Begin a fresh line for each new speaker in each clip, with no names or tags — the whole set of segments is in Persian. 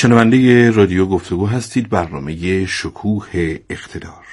شنونده رادیو گفتگو هستید، برنامه شکوه اقتدار.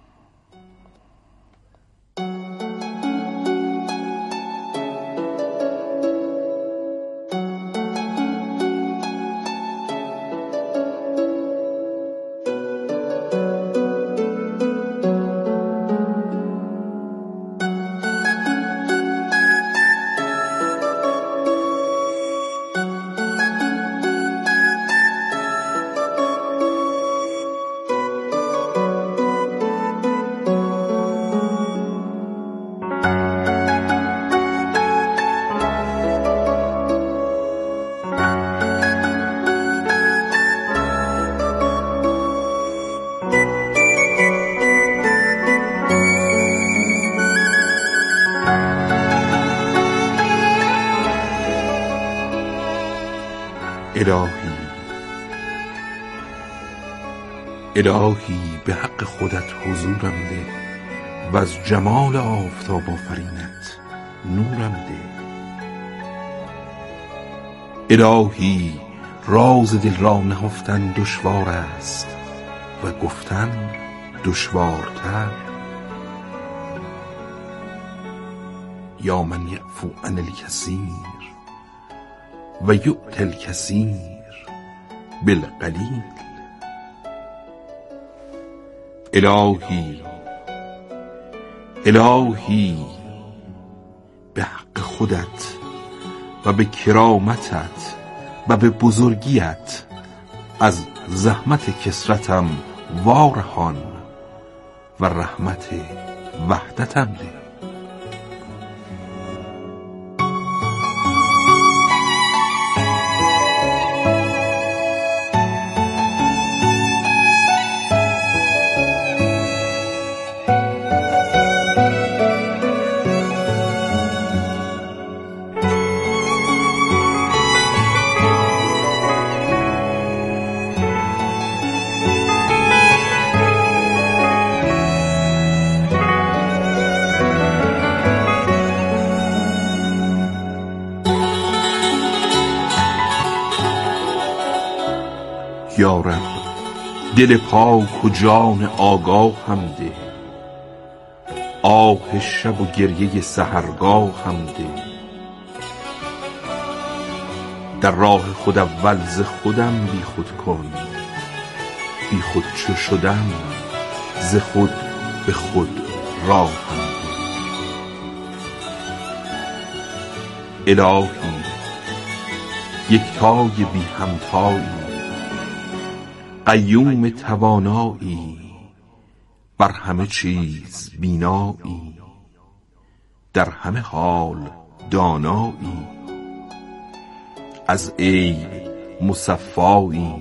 الهی به حق خودت حضورم ده و از جمال آفتاب آفرینت نورم ده. الهی راز دل را نهفتن دشوار است و گفتن دشوارتر. یا من یعفو عن الکثیر و یؤتی الکثیر بالقلیل. الهی به حق خودت و به کرامتت و به بزرگیت از زحمت کثرتم وارهان و رحمت وحدتم ده. یا رب دل پاک و جان آگاه هم ده، آه شب و گریه سحرگاه هم ده. در راه خود اول ز خودم بی خود کن، بی خود چو شدم ز خود به خود راه هم ده. الهی یکتای بی همتایی، قیوم توانایی، بر همه چیز بینایی، در همه حال دانایی، از عیب مصفایی،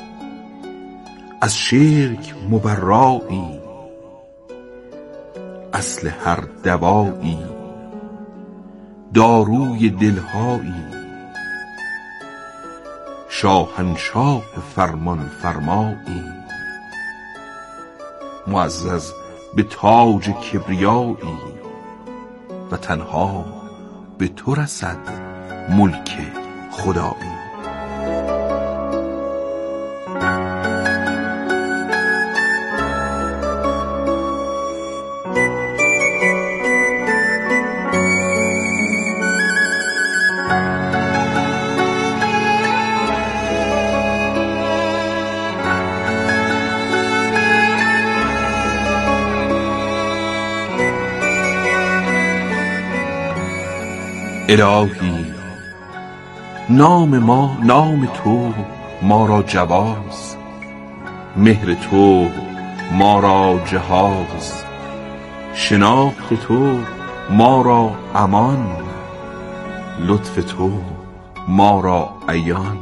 از شرک مبرایی، اصل هر دوایی، داروی دلهایی، شاهنشاه فرمان فرمایی، معزز به تاج کبریایی و تنها به تو رسد ملک خدایی. الهی نام تو ما را جواز، مهر تو ما را جهاز، شناخت تو ما را امان، لطف تو ما را عیان.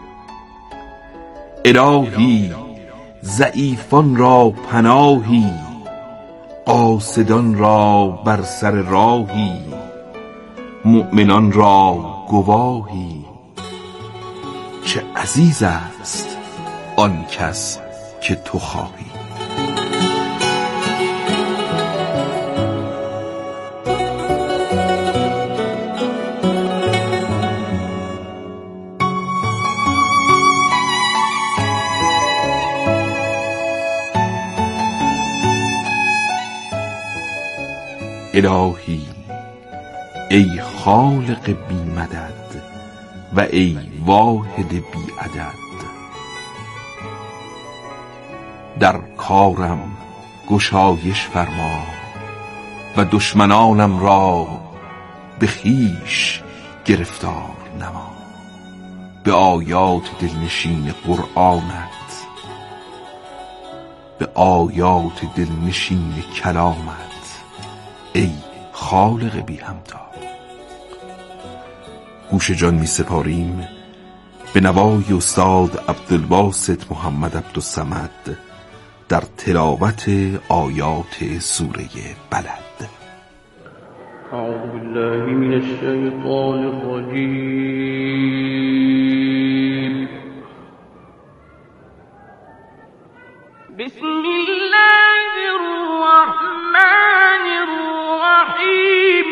الهی ضعیفان را پناهی، قاصدان را بر سر راهی، مؤمنان را گواهی. چه عزیز است آن کس که تو خواهی. الهی ای خالق بی مدد و ای واحد بی عدد، در کارم گشایش فرما و دشمنانم را به خویش گرفتار نما. به آیات دلنشین قرآنت، به آیات دلنشین کلامت ای خالق بی همتا، گوش جان می سپاریم به نوای استاد عبدالباسط محمد عبدالصمد در تلاوت آیات سوره بلد.
اعوذ بالله من الشیطان الرجیم. بسم الله الرحمن الرحیم.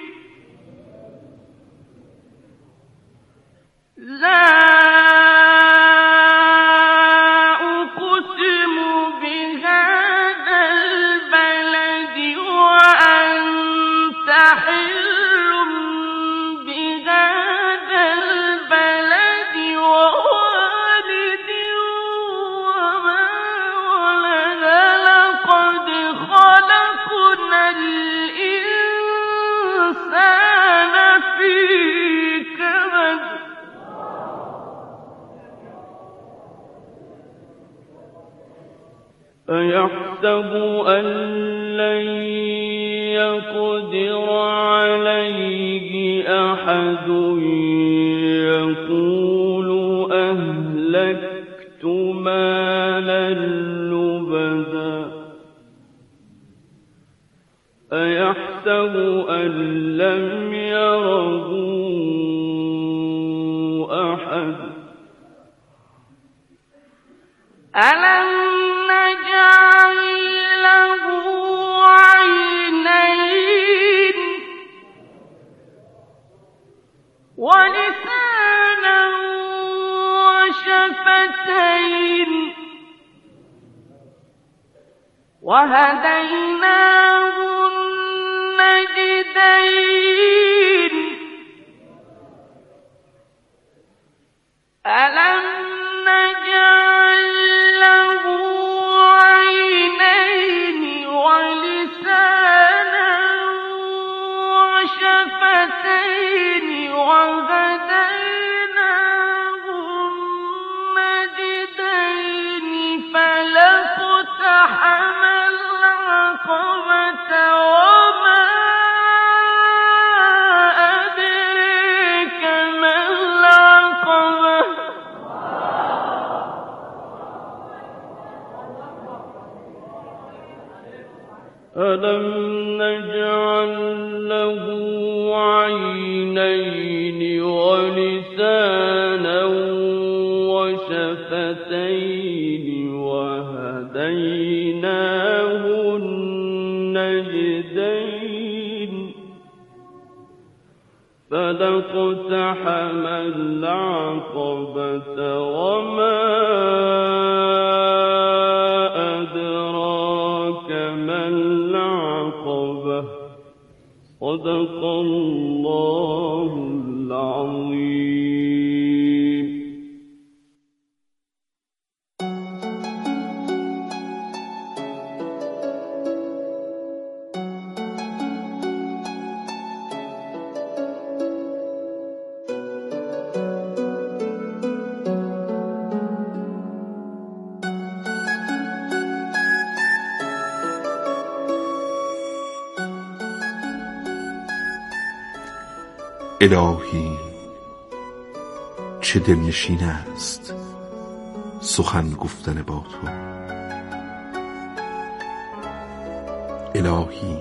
لا أقسم بهذا البلد وأنت حل بهذا البلد ووالد وما ولد لقد خلقنا الإنسان في كبد. أيحسب أن لن يقدر عليه أحد، يقول أهلكت مالا لبدا. أيحسب أن لم يره أحد. ألم نجعل له عينين ولسانا وشفتين وهديناه النجدين. ألم نجعل له عينين ولسانا وشفتين وهديناه النجدين. فلاقتحم العقبة وما أدريك ما العقبة. ألم نجعل له عينين ولسانا وشفتين وهديناه النجدين. فلاقتحم العقبة وما أدراك ما العقبة. صدق الله العظيم.
الهی چه دلنشین است سخن گفتن با تو. الهی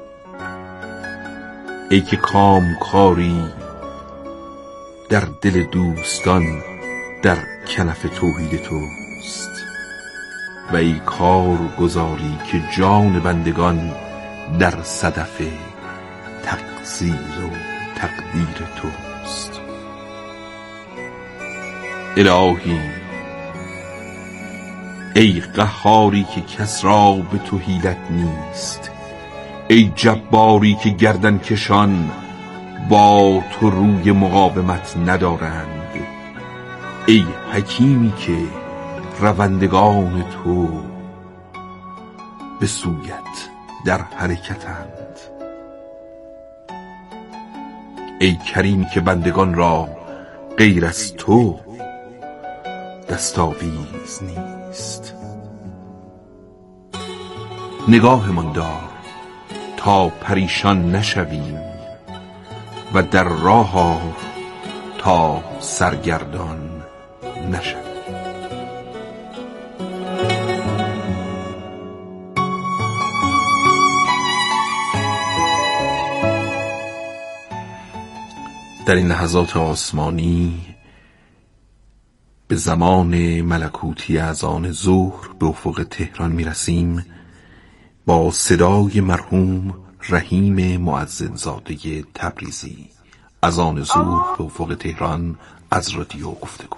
ای که کامکاری در دل دوستان در کنف توحید توست و ای کار گذاری که جان بندگان در صدف تقصیر و تقدیر توست. الهی ای قهاری که کس را به تو حیلت نیست ای جباری که گردن کشان با تو روی مقاومت ندارند، ای حکیمی که روندگان تو به سویت در حرکتند، ای کریمی که بندگان را غیر از تو دستاویز نیست. نگاهمان دار تا پریشان نشویم و در راه آر تا سرگردان نشویم. در این لحظات آسمانی به زمان ملکوتی اذان ظهر به افق تهران میرسیم با صدای مرحوم رحیم مؤذنزاده تبریزی. اذان ظهر به افق تهران از رادیو گفتگو.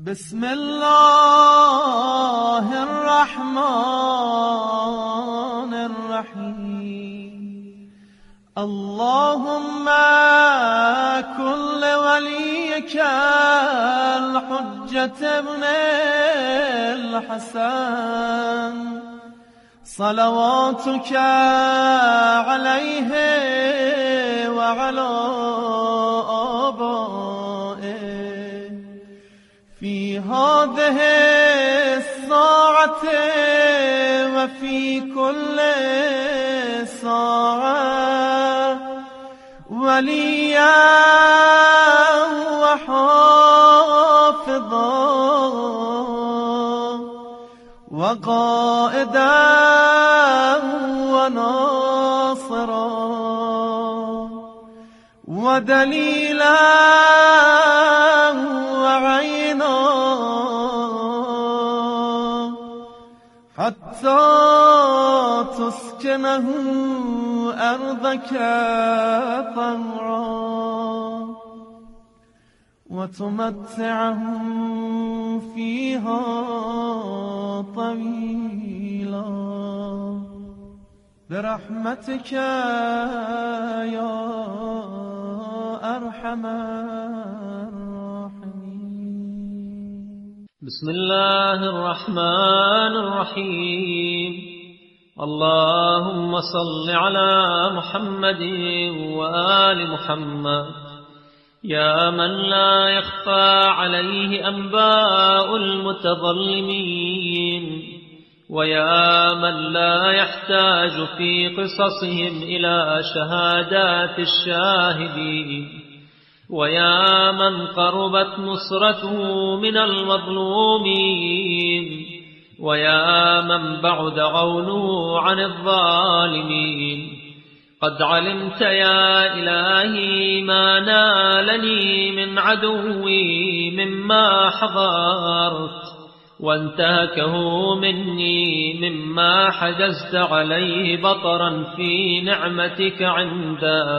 بسم الله الرحمن الرحيم اللهم كن لوليك الحجة ابن الحسن صلواتك عليه وعلى آبائه في هذه الساعة وفي كل ساعة وليا وحافظا وقائدا وناصرا ودليلا وعينا حتى تسكنه أرضك طوعا وتمتعه فيها طويلا برحمتك يا أرحم الراحمين.
بسم الله الرحمن الرحيم اللهم صل على محمد وآل محمد يا من لا يخفى عليه أنباء المتظلمين ويا من لا يحتاج في قصصهم إلى شهادات الشاهدين ويا من قربت نصرته من المظلومين ويا من بعد عونه عن الظالمين قد علمت يا إلهي ما نالني من عدوي مما حضرت وانتهكه مني مما حجزت عليه بطرا في نعمتك عنده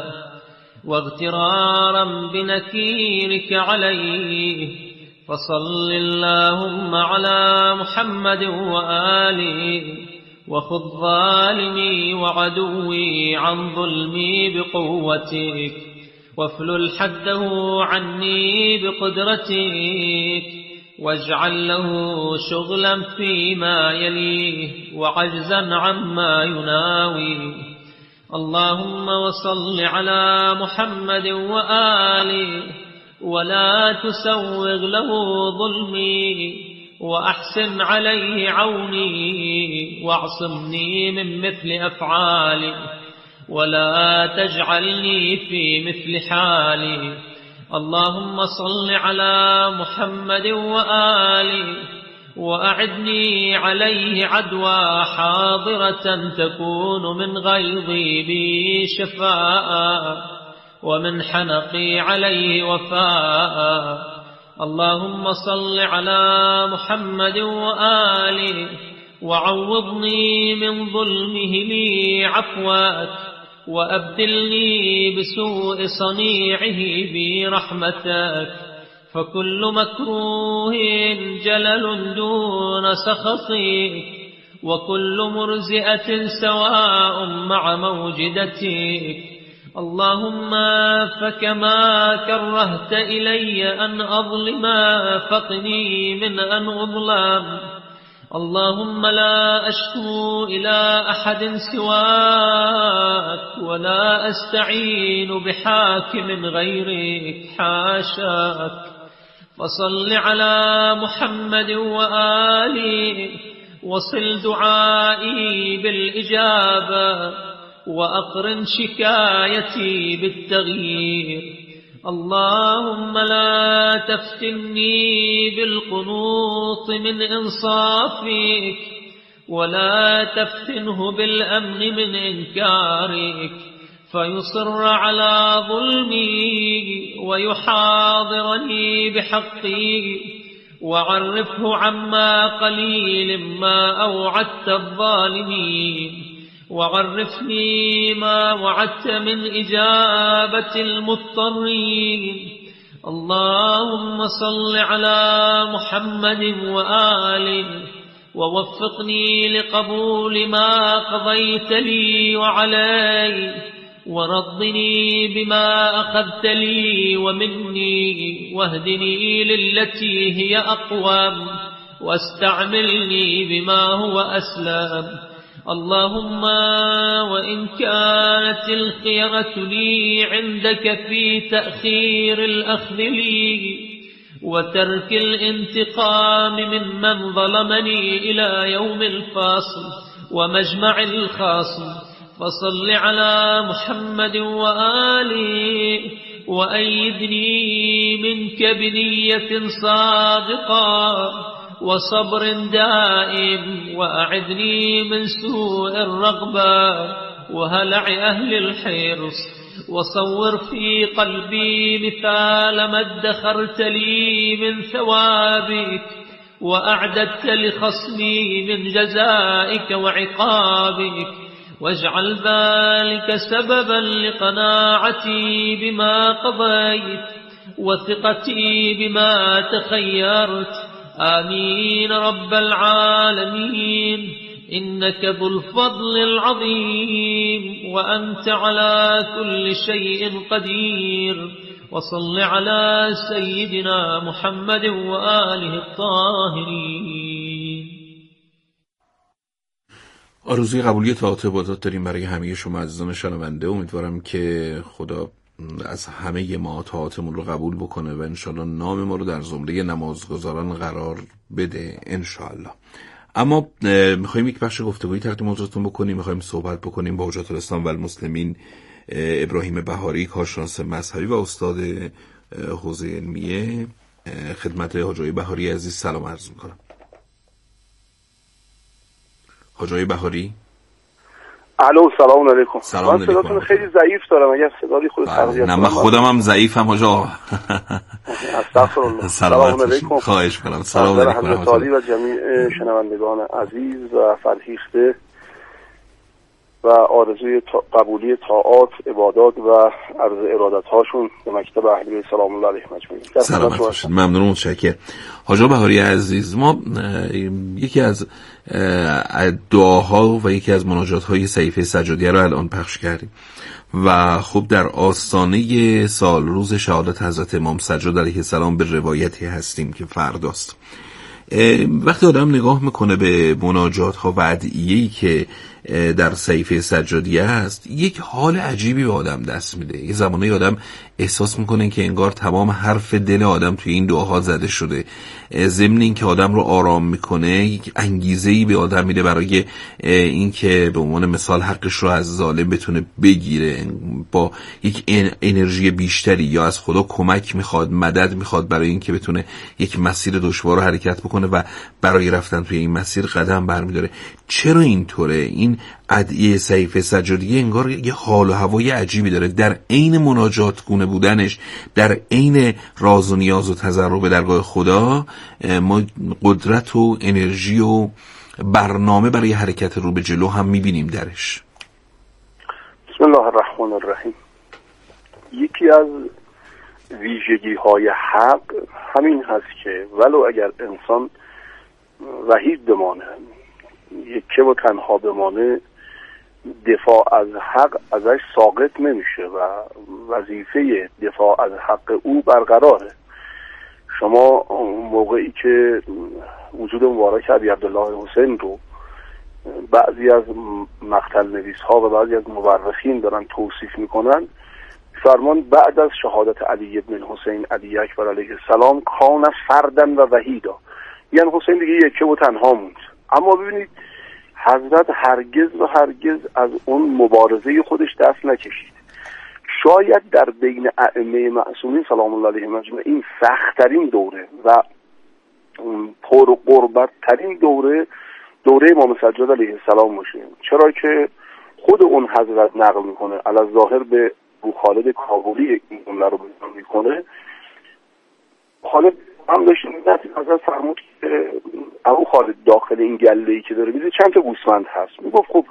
واغترارا بنكيرك عليه فصل اللهم على محمد وآله وخذ ظالمي وعدوي عن ظلمي بقوتك وافلل حده عني بقدرتك واجعل له شغلا فيما يليه وعجزا عما يناوي اللهم وصل على محمد وآله ولا تسوغ له ظلمي وأحسن عليه عوني واعصمني من مثل أفعالي ولا تجعلني في مثل حالي اللهم صل على محمد وآله وأعدني عليه عدوى حاضرة تكون من غيظي بي شفاء ومن حنقي عليه وفاء اللهم صل على محمد وآله وعوضني من ظلمه لي عفوك وأبدلني بسوء صنيعه برحمتك فكل مكروه جلل دون سخطك وكل مرزئة سواء مع موجدتك اللهم فكما كرهت إلي أن أظلم فقني من أن أظلم اللهم لا أشكو إلى أحد سواك ولا أستعين بحاكم غيرك حاشاك فصل على محمد وآله وصل دعائي بالإجابة وأقرن شكايتي بالتغيير اللهم لا تفتني بالقنوط من إنصافك ولا تفتنه بالأمن من إنكارك فيصر على ظلمي ويحاضرني بحقي وعرفه عما قليل ما أوعدت الظالمين وعرفني ما وعدت من إجابة المضطرين اللهم صل على محمد وآله ووفقني لقبول ما قضيت لي وعلي ورضني بما أخذت لي ومني واهدني للتي هي أقوم واستعملني بما هو أسلم. اللهم وإن كانت الخيرة لي عندك في تأخير الأخذ لي وترك الانتقام ممن ظلمني إلى يوم الفاصل ومجمع الخاصم، فصل على محمد وآله وأيدني منك بنية صادقة وصبر دائم، وأعذني من سوء الرغبة وهلع أهل الحرص، وصور في قلبي مثال ما ادخرت لي من ثوابك وأعددت لخصمي من جزائك وعقابك، واجعل ذلك سببا لقناعتي بما قضيت وثقتي بما تخيرت. آمين رب العالمين، إنك ذو الفضل العظيم وأنت على كل شيء قدير. وصل على سيدنا محمد وآله الطاهرين.
آرزوی قبولی طاعات عبادات داریم برای همه شما عزیزان شنونده. امیدوارم که خدا از همه ما طاعاتمون رو قبول بکنه و انشالله نام ما رو در زمره نمازگزاران قرار بده انشالله. اما میخوایم یک بخش گفتگویی تقدیم حضورتون بکنیم. میخوایم صحبت بکنیم با حجت الاسلام و المسلمین ابراهیم بهاری، کارشناس مذهبی و استاد حوزه علمیه. خدمت حاجی بهاری عزیز سلام عرض میکنم. حاجی بهاری،
الو سلام علیکم.
سلام علیکم.
من صداتون خیلی ضعیف دارم، اگر صدای خود تغییر
نه من خودم هم ضعیفم حاجا.
استغفرالله.
سلام علیکم. خواهش کنم. سلام علیکم
حضرت عالی و جمیع شنوندگان عزیز و فرهیخته و آرزوی قبولی طاعات، عبادات و عرض ارادت هاشون به مکتب اهل بیت سلام الله علیهم اجمعین.
سلامت باشید. ممنون و متشکرم. حاجی بهاری عزیز، ما یکی از دعاها و یکی از مناجات های صحیفه سجادیه رو الان پخش کردیم و خب در آستانه سال روز شهادت حضرت امام سجاد علیه السلام به روایتی هستیم که فرداست. وقتی آدم نگاه میکنه به مناجات ها و ادعیه‌ای که در صحیفه سجادیه هست، یک حال عجیبی به آدم دست میده. یه زمانی آدم احساس میکنه که انگار تمام حرف دل آدم توی این دعاها زده شده. ضمن این که آدم رو آرام میکنه، یک انگیزه‌ای به آدم میده برای این که به عنوان مثال حقش رو از ظالم بتونه بگیره. با یک انرژی بیشتری یا از خدا کمک میخواد، مدد میخواد برای این که بتونه یک مسیر دشوار رو حرکت بکنه و برای رفتن توی این مسیر قدم برمیداره. چرا اینطوره؟ این ادعیه صحیفه سجادیه انگار یه حال و هوای عجیبی داره. در عین مناجات گونه بودنش، در عین راز و نیاز و تضرع به درگاه خدا، ما قدرت و انرژی و برنامه برای حرکت رو به جلو هم میبینیم درش.
بسم الله الرحمن الرحیم. یکی از ویژگی های حق همین هست که ولو اگر انسان وحید بمانه، یکی و تنها بمانه، دفاع از حق ازش ساقط نمیشه و وظیفه دفاع از حق او برقراره. شما موقعی که وجود مبارک ابی عبدالله حسین رو بعضی از مقتل نویس ها و بعضی از مورخین دارن توصیف میکنن، فرمان بعد از شهادت علی ابن حسین علی اکبر علیه السلام کان فردن و وحیدا، یعنی حسین دیگه یکه و تنها موند. اما ببینید حضرت هرگز و هرگز از اون مبارزه خودش دست نکشید. شاید در بین ائمه معصومین سلام الله علیهم اجمعین سخت‌ترین دوره و پر قربت ترین دوره امام سجاد علیه السلام باشه. چرا که خود اون حضرت نقل میکنه، علی ظاهر به ابو خالد کابلی این جمله رو بیان میکنه. خالد هم داشت حضرت فرمود که ابو خالد داخل این گله‌ای که داره میده چند تا گوسفند هست. میگفت خب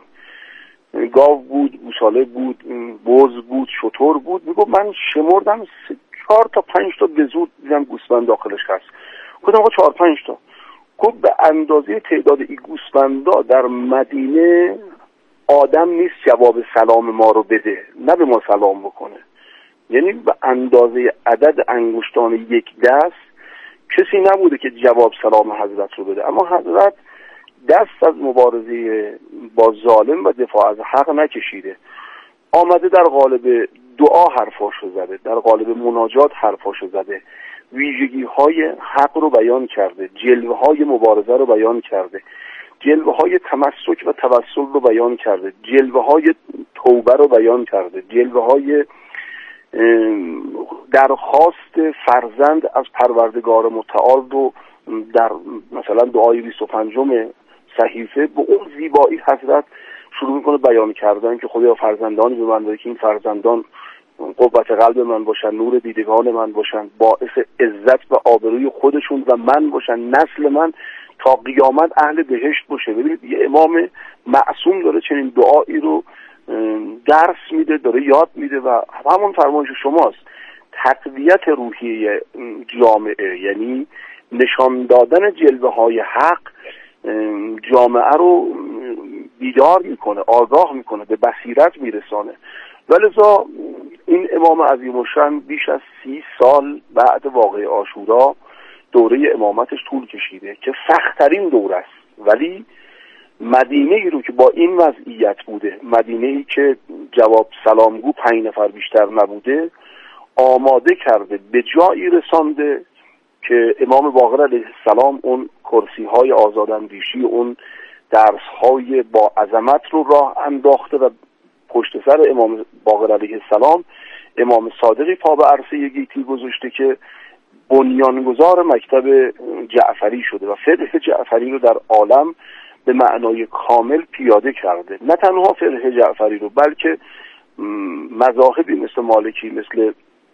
گاو بود، گوساله بود، بز بود، شتر بود. میگفت من شمردم 4 تا 5 تا به زور دیدم گوسفند داخلش هست. گفتم آقا 4 5 تا. گفت به اندازه تعداد این گوسفندا در مدینه آدم نیست جواب سلام ما رو بده، نه به ما سلام بکنه. یعنی به اندازه عدد انگشتان یک دست کسی نبوده که جواب سلام حضرت رو بده. اما حضرت دست از مبارزه با ظالم و دفاع از حق نکشیده، آمده در قالب دعا حرفاشو زده، در قالب مناجات حرفاشو زده، ویژگی های حق رو بیان کرده، جلوه های مبارزه رو بیان کرده، جلوه های تمسک و توسل رو بیان کرده، جلوه های توبه رو بیان کرده، جلوه های درخواست فرزند از پروردگار متعال رو در مثلا دعای 25 صحیفه به اون زیبایی حضرت شروع میکنه بیان کردن که خدایا فرزندانی به من بده که این فرزندان قوت قلب من باشن، نور دیدگان من باشن، باعث عزت و آبروی خودشون و من باشن، نسل من تا قیامت اهل بهشت باشه. ببینید یه امام معصوم داره چنین دعایی رو درس میده، داره یاد میده و همون فرمایش شماست، تقویت روحی جامعه، یعنی نشان دادن جلوه های حق جامعه رو بیدار میکنه، آگاه میکنه، به بصیرت میرسانه. ولذا این امام عظیم الشأن بیش از 30 سال بعد واقعه عاشورا دوره امامتش طول کشیده که سخت‌ترین دوره است، ولی مدینه ای رو که با این وضعیت بوده، مدینه ای که جواب سلامگو 5 نفر بیشتر نبوده، آماده کرده، به جایی رسانده که امام باقر علیه السلام اون کرسی های آزاداندیشی، اون درس های با عظمت رو راه انداخته و پشت سر امام باقر علیه السلام امام صادقی پا به عرصه گیتی گذاشته که بنیانگذار مکتب جعفری شده و فقه جعفری رو در عالم به معنای کامل پیاده کرده. نه تنها فقه جعفری رو، بلکه مذاهبی مثل مالکی، مثل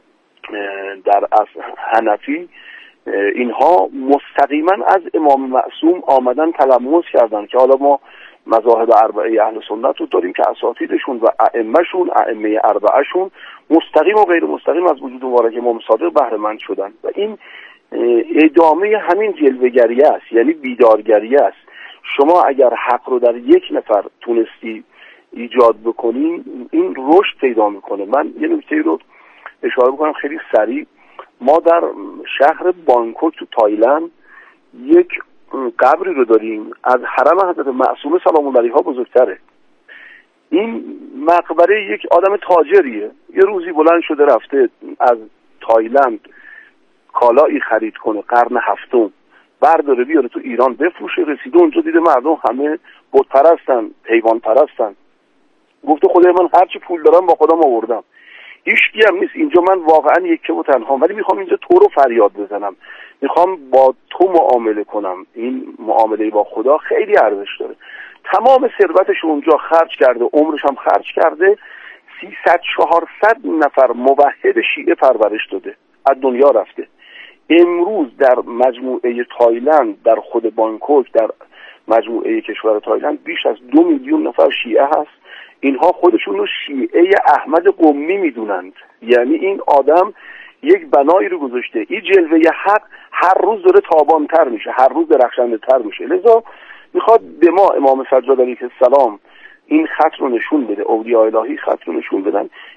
در اصل حنفی، اینها مستقیما از امام معصوم آمدن تلمس کردن که حالا ما مذاهب اربعه اهل سنت رو داریم که اساتیدشون و ائمه اربعهشون مستقیم و غیر مستقیم از وجود مبارک امام صادق بهره مند شدن و این ادامه همین جلوه‌گری است، یعنی بیدارگری است. شما اگر حق رو در یک نفر تونستی ایجاد بکنی، این رشد پیدا میکنه. من یه نکته رو اشاره بکنم خیلی سریع. ما در شهر بانکوک تو تایلند یک قبری رو داریم از حرم حضرت معصومه سلام الله علیها بزرگتره. این مقبره یک آدم تاجریه، یه روزی بلند شده رفته از تایلند کالایی خرید کنه قرن 7، برداره بیاره تو ایران بفروشه. رسیده اونجا دیده مردم همه بت پرستن، حیوان پرستن. گفته خدای من هرچی پول دارم با خودم آوردم، هیچکی هم نیست اینجا، من واقعا یکی و تنها، ولی میخوام اینجا تو رو فریاد بزنم، میخوام با تو معامله کنم. این معامله با خدا خیلی ارزش داره. تمام ثروتش اونجا خرج کرده، عمرش هم خرج کرده، 300-400 نفر موحد شیعه پرورش داده، از دنیا رفته. امروز در مجموعه تایلند، در خود بانکوک، در مجموعه کشور تایلند بیش از 2 میلیون نفر شیعه هست. اینها خودشون رو شیعه احمد قمی میدونند، یعنی این آدم یک بنایی رو گذاشته، این جلوه حق هر روز داره تابانتر میشه، هر روز درخشنده تر میشه. لذا میخواد به ما امام سجاد علیه السلام این خط رو نشون بده، اولیاء الهی خط رو نشون بدن